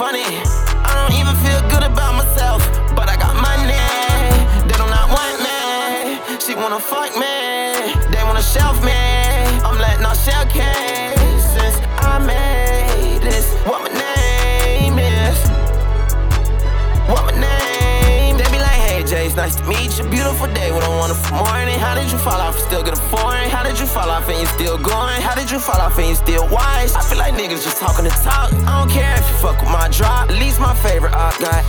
funny. I don't even feel good about myself, but I got money. They do not want me. She wanna fuck me. They wanna shelf me. I'm letting off shell cases. I made this. What my name is? What my name? They be like, hey Jay, it's nice to meet you. Beautiful day with a wonderful morning. How did you fall off and still get a foreign? How did you fall off and you still going? How did you fall off and you still wise? I feel like niggas just talking to talk. I don't care if you fuck with my drop. At least my favorite art got.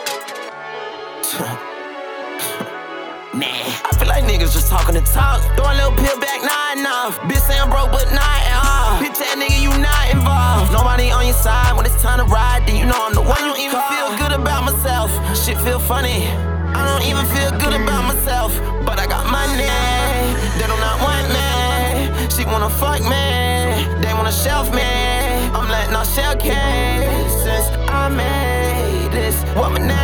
Nah, I feel like niggas just talking to talk. Throw a little pill back, not enough. Bitch say I'm broke, but not at all. Bitch that nigga, you not involved. Nobody on your side when it's time to ride. Then you know I'm the one. I don't even feel good about myself. Shit feel funny. I don't even feel good about myself, but I got money. They do not want me. She wanna fuck me. They wanna shelf me. I'm letting off shell cases. I made this. What my name?